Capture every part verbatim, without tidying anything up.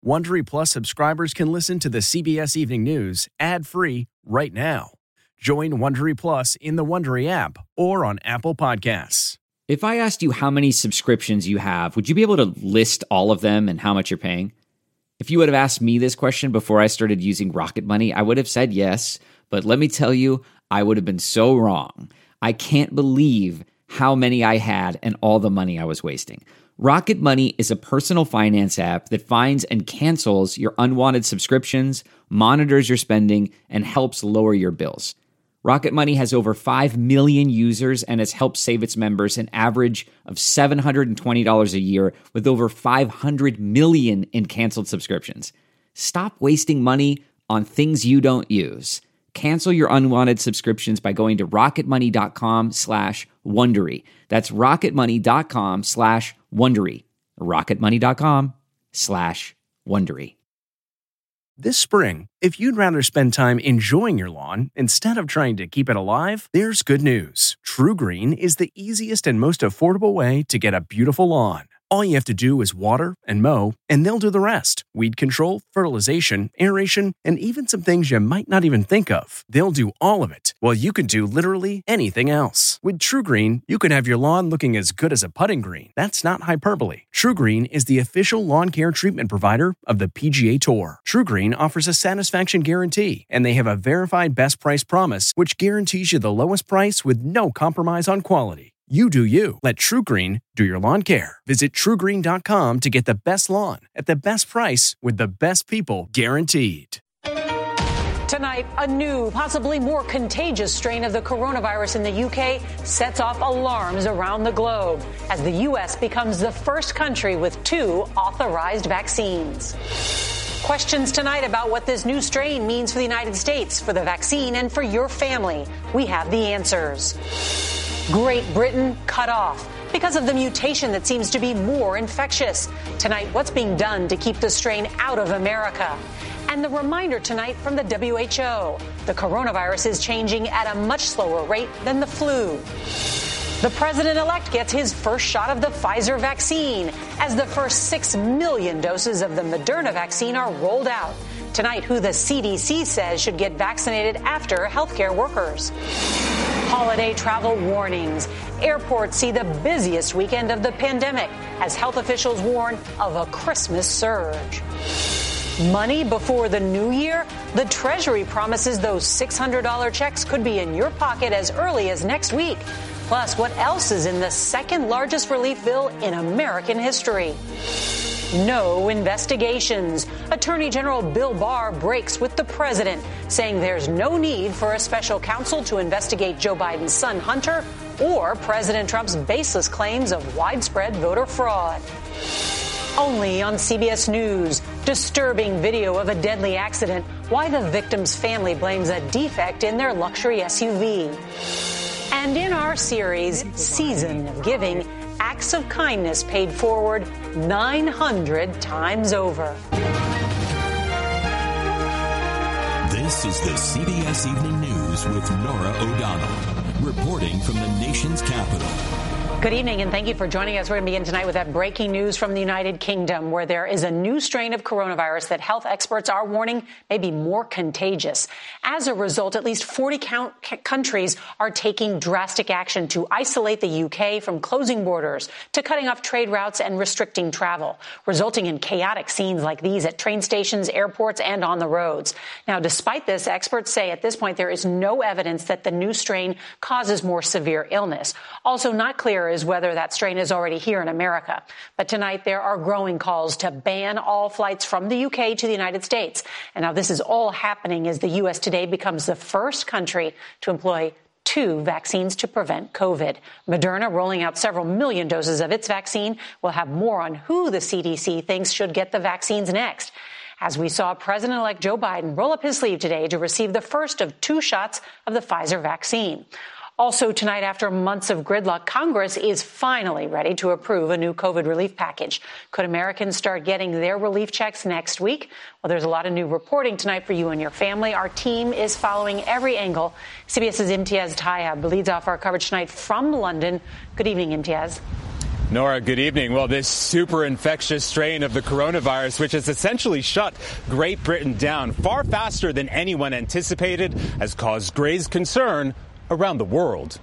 Wondery Plus subscribers can listen to the C B S Evening News ad-free right now. Join Wondery Plus in the Wondery app or on Apple Podcasts. If I asked you how many subscriptions you have, would you be able to list all of them and how much you're paying? If you would have asked me this question before I started using Rocket Money, I would have said yes, but let me tell you, I would have been so wrong. I can't believe how many I had and all the money I was wasting. Rocket Money is a personal finance app that finds and cancels your unwanted subscriptions, monitors your spending, and helps lower your bills. Rocket Money has over five million users and has helped save its members an average of seven hundred twenty dollars a year with over five hundred million in canceled subscriptions. Stop wasting money on things you don't use. Cancel your unwanted subscriptions by going to rocketmoney.com slash Wondery. That's rocketmoney.com slash Wondery. rocketmoney.com slash Wondery. This spring, if you'd rather spend time enjoying your lawn instead of trying to keep it alive, there's good news. True Green is the easiest and most affordable way to get a beautiful lawn. All you have to do is water and mow, and they'll do the rest. Weed control, fertilization, aeration, and even some things you might not even think of. They'll do all of it, while you can do literally anything else. With True Green, you can have your lawn looking as good as a putting green. That's not hyperbole. True Green is the official lawn care treatment provider of the P G A Tour. True Green offers a satisfaction guarantee, and they have a verified best price promise, which guarantees you the lowest price with no compromise on quality. You do you. Let True Green do your lawn care. Visit true green dot com to get the best lawn at the best price with the best people guaranteed. Tonight, a new, possibly more contagious strain of the coronavirus in the U K sets off alarms around the globe as the U S becomes the first country with two authorized vaccines. Questions tonight about what this new strain means for the United States, for the vaccine, and for your family. We have the answers. Great Britain cut off because of the mutation that seems to be more infectious. Tonight, what's being done to keep the strain out of America? And the reminder tonight from the W H O. The coronavirus is changing at a much slower rate than the flu. The president-elect gets his first shot of the Pfizer vaccine as the first six million doses of the Moderna vaccine are rolled out. Tonight, who the C D C says should get vaccinated after healthcare workers. Holiday travel warnings. Airports see the busiest weekend of the pandemic as health officials warn of a Christmas surge. Money before the new year? The Treasury promises those six hundred dollars checks could be in your pocket as early as next week. Plus, what else is in the second largest relief bill in American history? No investigations. Attorney General Bill Barr breaks with the president, saying there's no need for a special counsel to investigate Joe Biden's son Hunter or President Trump's baseless claims of widespread voter fraud. Only on C B S News, disturbing video of a deadly accident, why the victim's family blames a defect in their luxury S U V. And in our series, Season of Giving, acts of kindness paid forward nine hundred times over. This is the C B S Evening News with Norah O'Donnell, reporting from the nation's capital. Good evening, and thank you for joining us. We're going to begin tonight with that breaking news from the United Kingdom, where there is a new strain of coronavirus that health experts are warning may be more contagious. As a result, at least forty count- countries are taking drastic action to isolate the U K from closing borders to cutting off trade routes and restricting travel, resulting in chaotic scenes like these at train stations, airports, and on the roads. Now, despite this, experts say at this point there is no evidence that the new strain causes more severe illness. Also not clear is whether that strain is already here in America. But tonight, there are growing calls to ban all flights from the U K to the United States. And now this is all happening as the U S today becomes the first country to employ two vaccines to prevent COVID. Moderna rolling out several million doses of its vaccine. We'll have more on who the C D C thinks should get the vaccines next. As we saw President-elect Joe Biden roll up his sleeve today to receive the first of two shots of the Pfizer vaccine. Also tonight, after months of gridlock, Congress is finally ready to approve a new COVID relief package. Could Americans start getting their relief checks next week? Well, there's a lot of new reporting tonight for you and your family. Our team is following every angle. CBS's Imtiaz Tayeb leads off our coverage tonight from London. Good evening, Imtiaz. Nora, good evening. Well, this super infectious strain of the coronavirus, which has essentially shut Great Britain down far faster than anyone anticipated, has caused grave concern around the world.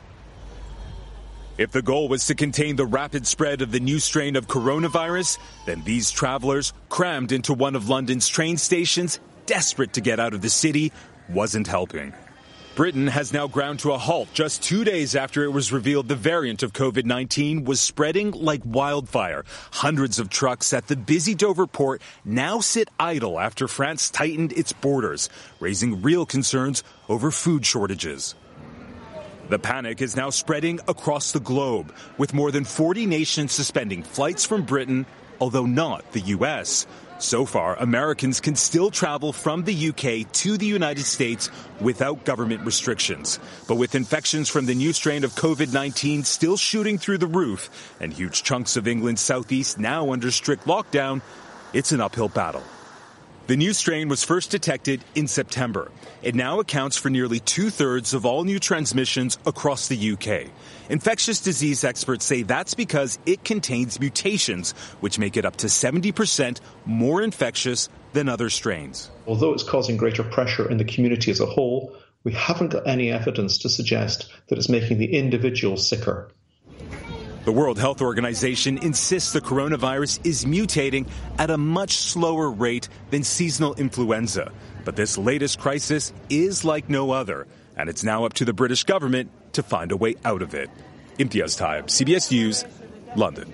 If the goal was to contain the rapid spread of the new strain of coronavirus, then these travelers, crammed into one of London's train stations, desperate to get out of the city, wasn't helping. Britain has now ground to a halt just two days after it was revealed the variant of COVID nineteen was spreading like wildfire. Hundreds of trucks at the busy Dover port now sit idle after France tightened its borders, raising real concerns over food shortages. The panic is now spreading across the globe, with more than forty nations suspending flights from Britain, although not the U S. So far, Americans can still travel from the U K to the United States without government restrictions. But with infections from the new strain of COVID nineteen still shooting through the roof and huge chunks of England's southeast now under strict lockdown, it's an uphill battle. The new strain was first detected in September. It now accounts for nearly two-thirds of all new transmissions across the U K. Infectious disease experts say that's because it contains mutations, which make it up to seventy percent more infectious than other strains. Although it's causing greater pressure in the community as a whole, we haven't got any evidence to suggest that it's making the individual sicker. The World Health Organization insists the coronavirus is mutating at a much slower rate than seasonal influenza. But this latest crisis is like no other, and it's now up to the British government to find a way out of it. Imtiaz Taib, C B S News, London.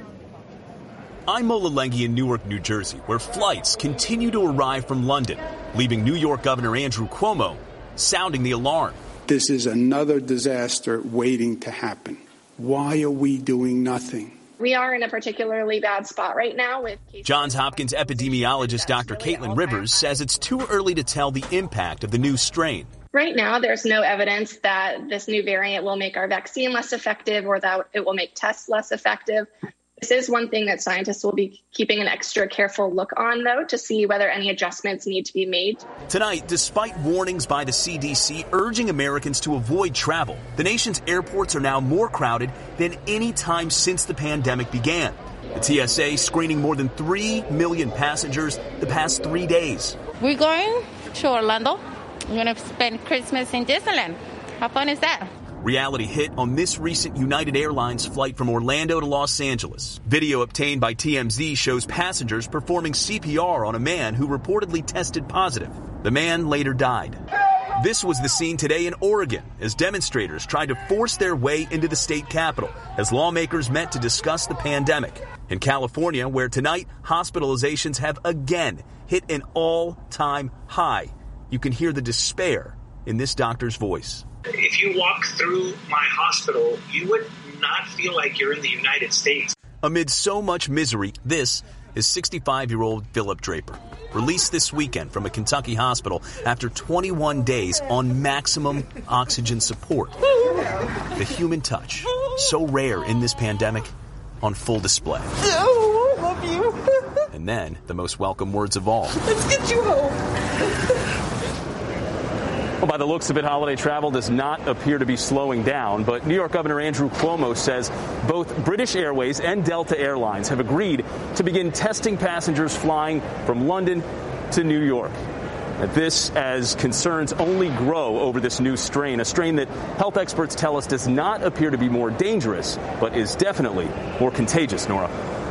I'm Mola Lenghi in Newark, New Jersey, where flights continue to arrive from London, leaving New York Governor Andrew Cuomo sounding the alarm. This is another disaster waiting to happen. Why are we doing nothing? We are in a particularly bad spot right now with cases. Johns Hopkins epidemiologist Doctor Caitlin Rivers says it's too early to tell the impact of the new strain. Right now, there's no evidence that this new variant will make our vaccine less effective or that it will make tests less effective. This is one thing that scientists will be keeping an extra careful look on, though, to see whether any adjustments need to be made. Tonight, despite warnings by the C D C urging Americans to avoid travel, the nation's airports are now more crowded than any time since the pandemic began. The T S A screening more than three million passengers the past three days. We're going to Orlando. We're going to spend Christmas in Disneyland. How fun is that? Reality hit on this recent United Airlines flight from Orlando to Los Angeles. Video obtained by T M Z shows passengers performing C P R on a man who reportedly tested positive. The man later died. This was the scene today in Oregon as demonstrators tried to force their way into the state capitol as lawmakers met to discuss the pandemic. In California, where tonight hospitalizations have again hit an all-time high, you can hear the despair in this doctor's voice. If you walk through my hospital, you would not feel like you're in the United States. Amid so much misery, this is sixty-five-year-old Philip Draper, released this weekend from a Kentucky hospital after twenty-one days on maximum oxygen support. The human touch, so rare in this pandemic, on full display. Oh, I love you. And then, the most welcome words of all. Let's get you home. Well, by the looks of it, holiday travel does not appear to be slowing down, but New York Governor Andrew Cuomo says both British Airways and Delta Airlines have agreed to begin testing passengers flying from London to New York. This as concerns only grow over this new strain, a strain that health experts tell us does not appear to be more dangerous, but is definitely more contagious, Nora.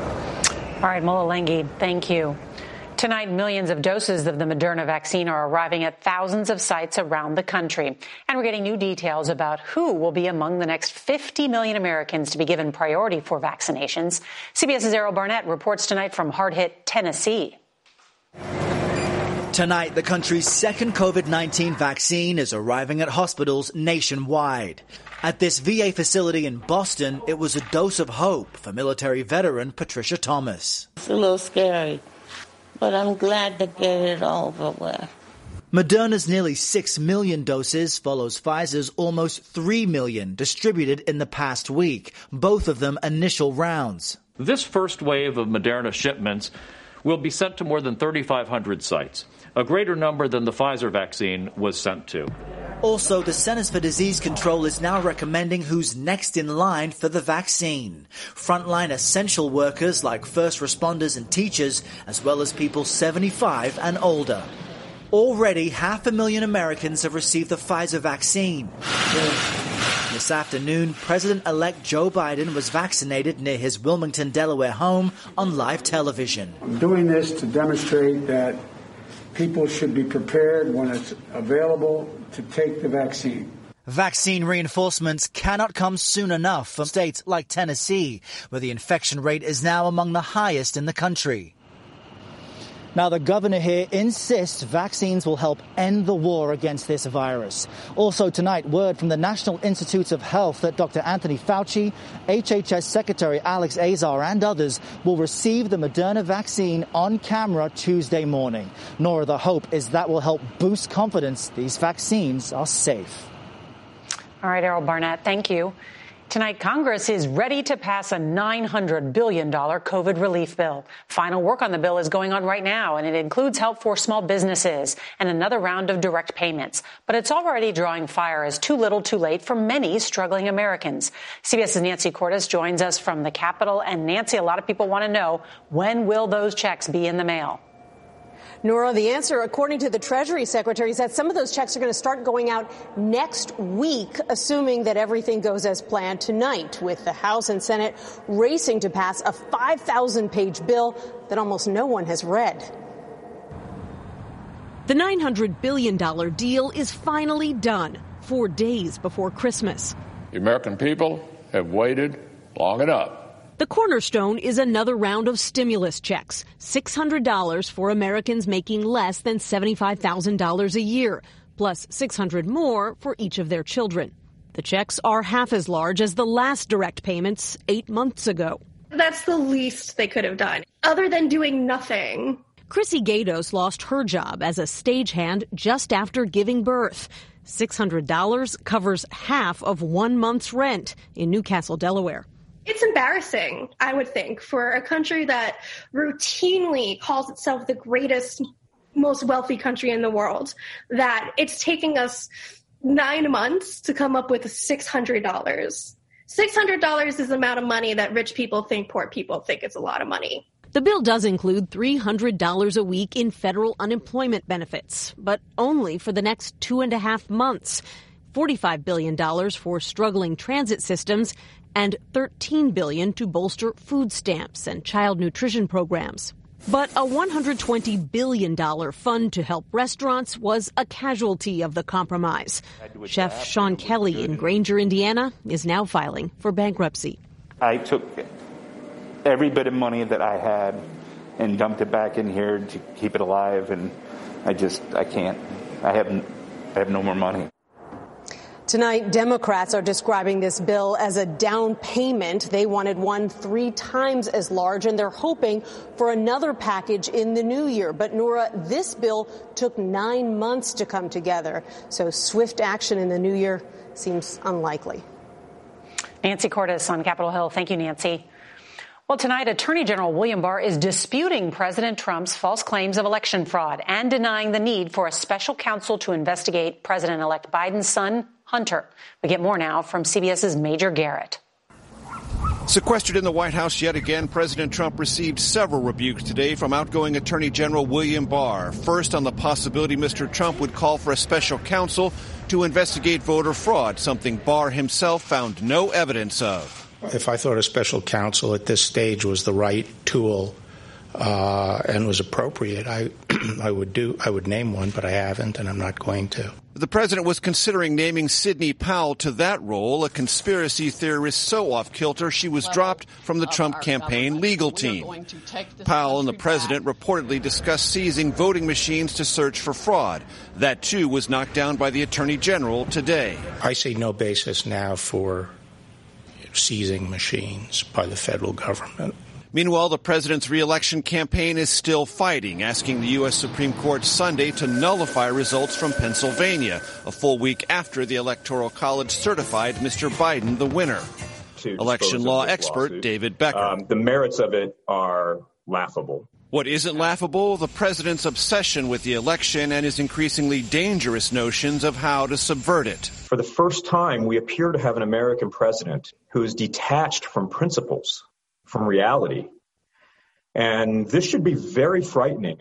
All right, Mola Lenghi, thank you. Tonight, millions of doses of the Moderna vaccine are arriving at thousands of sites around the country. And we're getting new details about who will be among the next fifty million Americans to be given priority for vaccinations. CBS's Errol Barnett reports tonight from hard-hit Tennessee. Tonight, the country's second COVID nineteen vaccine is arriving at hospitals nationwide. At this V A facility in Boston, it was a dose of hope for military veteran Patricia Thomas. It's a little scary, but I'm glad to get it over with. Moderna's nearly six million doses follows Pfizer's almost three million distributed in the past week, both of them initial rounds. This first wave of Moderna shipments will be sent to more than thirty-five hundred sites, a greater number than the Pfizer vaccine was sent to. Also, the Centers for Disease Control is now recommending who's next in line for the vaccine. Frontline essential workers like first responders and teachers, as well as people seventy-five and older. Already, half a million Americans have received the Pfizer vaccine. This afternoon, President-elect Joe Biden was vaccinated near his Wilmington, Delaware home on live television. I'm doing this to demonstrate that people should be prepared when it's available to take the vaccine. Vaccine reinforcements cannot come soon enough from states like Tennessee, where the infection rate is now among the highest in the country. Now, the governor here insists vaccines will help end the war against this virus. Also tonight, word from the National Institutes of Health that Doctor Anthony Fauci, H H S Secretary Alex Azar and others will receive the Moderna vaccine on camera Tuesday morning. Nora, the hope is that will help boost confidence these vaccines are safe. All right, Errol Barnett, thank you. Tonight, Congress is ready to pass a nine hundred billion dollars COVID relief bill. Final work on the bill is going on right now, and it includes help for small businesses and another round of direct payments. But it's already drawing fire as too little too late for many struggling Americans. CBS's Nancy Cordes joins us from the Capitol. And Nancy, a lot of people want to know, when will those checks be in the mail? Nora, the answer, according to the Treasury Secretary, is that some of those checks are going to start going out next week, assuming that everything goes as planned tonight, with the House and Senate racing to pass a five thousand page bill that almost no one has read. The nine hundred billion dollars deal is finally done, four days before Christmas. The American people have waited long enough. The cornerstone is another round of stimulus checks, six hundred dollars for Americans making less than seventy-five thousand dollars a year, plus six hundred dollars more for each of their children. The checks are half as large as the last direct payments eight months ago. That's the least they could have done, other than doing nothing. Chrissy Gatos lost her job as a stagehand just after giving birth. six hundred dollars covers half of one month's rent in Newcastle, Delaware. It's embarrassing, I would think, for a country that routinely calls itself the greatest, most wealthy country in the world, that it's taking us nine months to come up with six hundred dollars. six hundred dollars is the amount of money that rich people think poor people think is a lot of money. The bill does include three hundred dollars a week in federal unemployment benefits, but only for the next two and a half months. forty-five billion dollars for struggling transit systems and thirteen billion dollars to bolster food stamps and child nutrition programs. But a one hundred twenty billion dollars fund to help restaurants was a casualty of the compromise. Chef Sean Kelly in Granger, Indiana, is now filing for bankruptcy. I took every bit of money that I had and dumped it back in here to keep it alive, and I just, I can't. I haven't, I have no more money. Tonight, Democrats are describing this bill as a down payment. They wanted one three times as large, and they're hoping for another package in the new year. But, Nora, this bill took nine months to come together, so swift action in the new year seems unlikely. Nancy Cordes on Capitol Hill. Thank you, Nancy. Well, tonight, Attorney General William Barr is disputing President Trump's false claims of election fraud and denying the need for a special counsel to investigate President-elect Biden's son, Hunter. We get more now from CBS's Major Garrett. Sequestered in the White House yet again, President Trump received several rebukes today from outgoing Attorney General William Barr. First, on the possibility Mister Trump would call for a special counsel to investigate voter fraud, something Barr himself found no evidence of. If I thought a special counsel at this stage was the right tool uh, and was appropriate, I I would do I would name one, but I haven't, and I'm not going to. The president was considering naming Sidney Powell to that role, a conspiracy theorist so off-kilter she was dropped from the Trump campaign legal team. Powell and the president reportedly discussed seizing voting machines to search for fraud. That, too, was knocked down by the Attorney General today. I see no basis now for seizing machines by the federal government. Meanwhile, the president's re-election campaign is still fighting, asking the U S Supreme Court Sunday to nullify results from Pennsylvania, a full week after the Electoral College certified Mister Biden the winner. To Election law expert lawsuit. David Becker. Um, the merits of it are laughable. What isn't laughable? The president's obsession with the election and his increasingly dangerous notions of how to subvert it. For the first time, we appear to have an American president who is detached from principles, from reality. And this should be very frightening.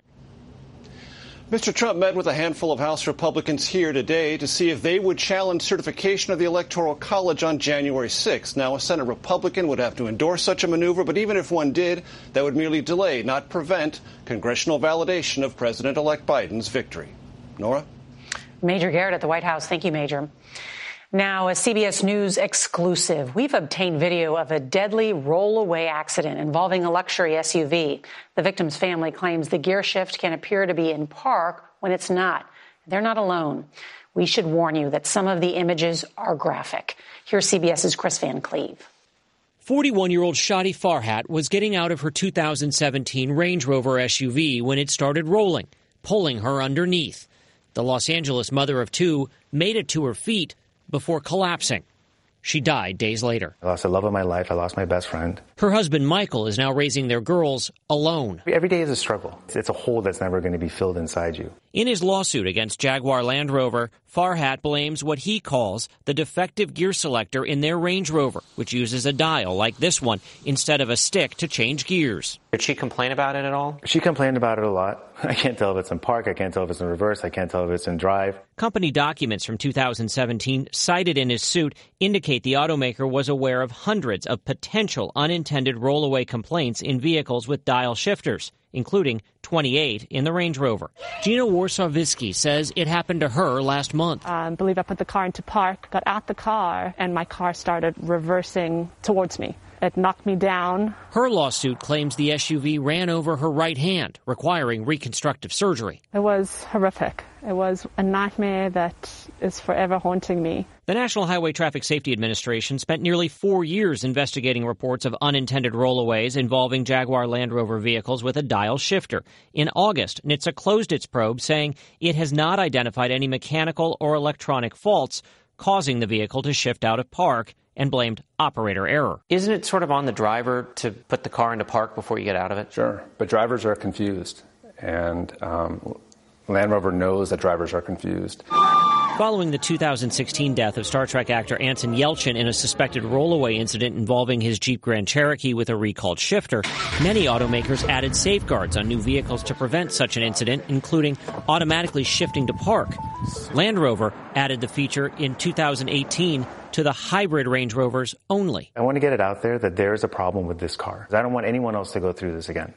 Mister Trump met with a handful of House Republicans here today to see if they would challenge certification of the Electoral College on January sixth. Now, a Senate Republican would have to endorse such a maneuver, but even if one did, that would merely delay, not prevent, congressional validation of President-elect Biden's victory. Nora? Major Garrett at the White House. Thank you, Major. Now, a C B S News exclusive. We've obtained video of a deadly rollaway accident involving a luxury S U V. The victim's family claims the gear shift can appear to be in park when it's not. They're not alone. We should warn you that some of the images are graphic. Here's CBS's Chris Van Cleve. forty-one-year-old Shadi Farhat was getting out of her two thousand seventeen Range Rover S U V when it started rolling, pulling her underneath. The Los Angeles mother of two made it to her feet before collapsing. She died days later. I lost the love of my life. I lost my best friend. Her husband, Michael, is now raising their girls alone. Every day is a struggle. It's a hole that's never going to be filled inside you. In his lawsuit against Jaguar Land Rover, Farhat blames what he calls the defective gear selector in their Range Rover, which uses a dial like this one instead of a stick to change gears. Did she complain about it at all? She complained about it a lot. I can't tell if it's in park. I can't tell if it's in reverse. I can't tell if it's in drive. Company documents from two thousand seventeen cited in his suit indicate the automaker was aware of hundreds of potential unintended rollaway complaints in vehicles with dial shifters, including twenty-eight in the Range Rover. Gina Warsawicki says it happened to her last month. I believe I put the car into park, got out the car, and my car started reversing towards me. It knocked me down. Her lawsuit claims the S U V ran over her right hand, requiring reconstructive surgery. It was horrific. It was a nightmare that is forever haunting me. The National Highway Traffic Safety Administration spent nearly four years investigating reports of unintended rollaways involving Jaguar Land Rover vehicles with a dial shifter. In August, N H T S A closed its probe, saying it has not identified any mechanical or electronic faults causing the vehicle to shift out of park, and blamed operator error. Isn't it sort of on the driver to put the car into park before you get out of it? Sure, but drivers are confused, and um, Land Rover knows that drivers are confused. Following the two thousand sixteen death of Star Trek actor Anton Yelchin in a suspected rollaway incident involving his Jeep Grand Cherokee with a recalled shifter, many automakers added safeguards on new vehicles to prevent such an incident, including automatically shifting to park. Land Rover added the feature in two thousand eighteen to the hybrid Range Rovers only. I want to get it out there that there is a problem with this car. I don't want anyone else to go through this again.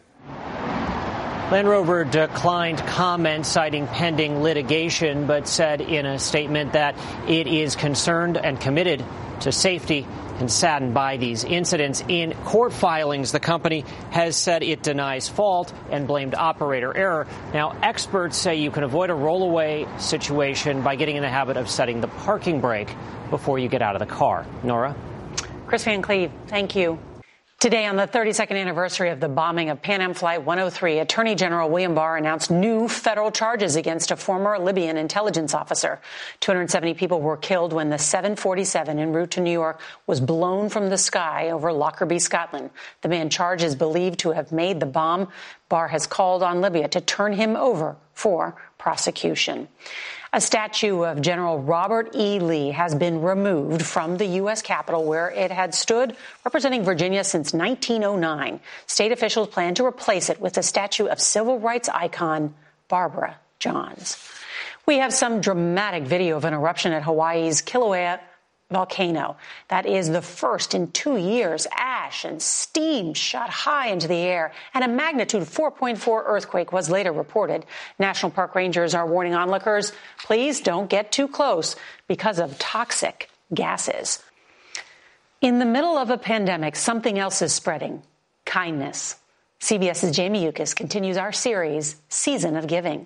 Land Rover declined comment citing pending litigation, but said in a statement that it is concerned and committed to safety and saddened by these incidents. In court filings, the company has said it denies fault and blamed operator error. Now, experts say you can avoid a rollaway situation by getting in the habit of setting the parking brake before you get out of the car. Nora? Chris Van Cleve, thank you. Today, on the thirty-second anniversary of the bombing of Pan Am Flight one oh three, Attorney General William Barr announced new federal charges against a former Libyan intelligence officer. two hundred seventy people were killed when the seven forty-seven en route to New York was blown from the sky over Lockerbie, Scotland. The man charged is believed to have made the bomb. Barr has called on Libya to turn him over for prosecution. A statue of General Robert E. Lee has been removed from the U S Capitol, where it had stood representing Virginia since nineteen oh nine. State officials plan to replace it with a statue of civil rights icon Barbara Johns. We have some dramatic video of an eruption at Hawaii's Kilauea volcano. That is the first in two years. Ash and steam shot high into the air, and a magnitude four point four earthquake was later reported. National Park Rangers are warning onlookers, please don't get too close because of toxic gases. In the middle of a pandemic, something else is spreading: kindness. CBS's Jamie Yukas continues our series, Season of Giving.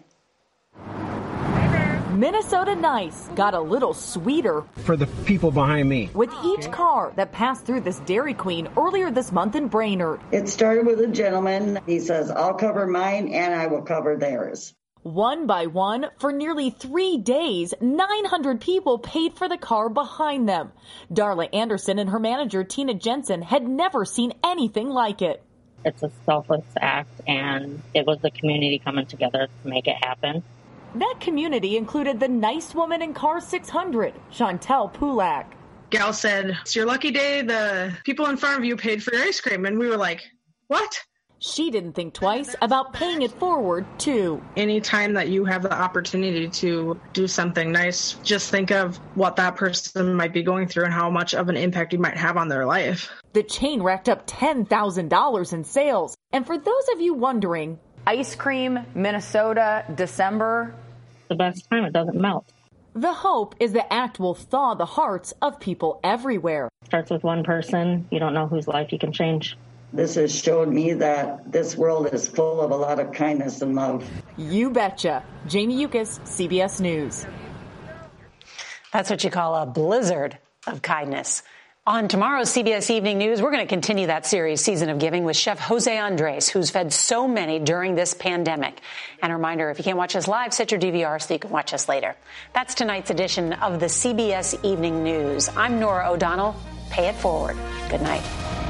Minnesota Nice got a little sweeter for the people behind me with each car that passed through this Dairy Queen earlier this month in Brainerd. It started with a gentleman. He says, I'll cover mine and I will cover theirs. One by one, for nearly three days, nine hundred people paid for the car behind them. Darla Anderson and her manager, Tina Jensen, had never seen anything like it. It's a selfless act, and it was the community coming together to make it happen. That community included the nice woman in car six hundred, Chantel Pulak. Gal said, "It's your lucky day. The people in front of you paid for your ice cream." And we were like, what? She didn't think twice about paying it forward, too. Anytime that you have the opportunity to do something nice, just think of what that person might be going through and how much of an impact you might have on their life. The chain racked up ten thousand dollars in sales. And for those of you wondering, ice cream, Minnesota, December, the best time, it doesn't melt. The hope is the act will thaw the hearts of people everywhere. Starts with one person. You don't know whose life you can change. This has showed me that this world is full of a lot of kindness and love. You betcha. Jamie Yukas, C B S News. That's what you call a blizzard of kindness. On tomorrow's C B S Evening News, we're going to continue that series, Season of Giving, with Chef Jose Andres, who's fed so many during this pandemic. And a reminder, if you can't watch us live, set your D V R so you can watch us later. That's tonight's edition of the C B S Evening News. I'm Norah O'Donnell. Pay it forward. Good night.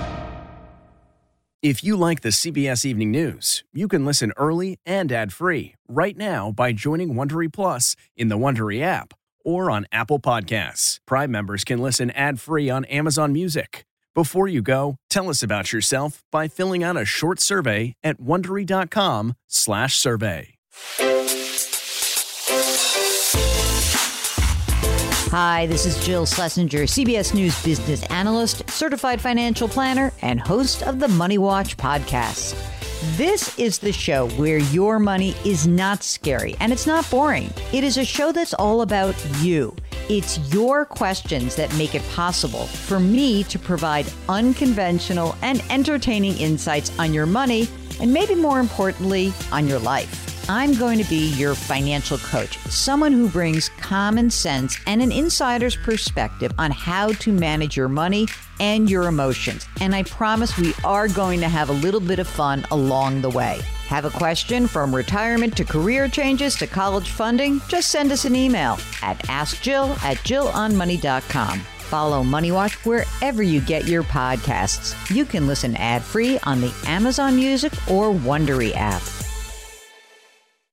If you like the C B S Evening News, you can listen early and ad-free right now by joining Wondery Plus in the Wondery app or on Apple Podcasts. Prime members can listen ad-free on Amazon Music. Before you go, tell us about yourself by filling out a short survey at Wondery.com slash survey. Hi, this is Jill Schlesinger, C B S News business analyst, certified financial planner, and host of the Money Watch podcast. This is the show where your money is not scary and it's not boring. It is a show that's all about you. It's your questions that make it possible for me to provide unconventional and entertaining insights on your money and maybe more importantly, on your life. I'm going to be your financial coach, someone who brings common sense and an insider's perspective on how to manage your money and your emotions. And I promise we are going to have a little bit of fun along the way. Have a question from retirement to career changes to college funding? Just send us an email at askjill at jill on money dot com. Follow Money Watch wherever you get your podcasts. You can listen ad-free on the Amazon Music or Wondery app.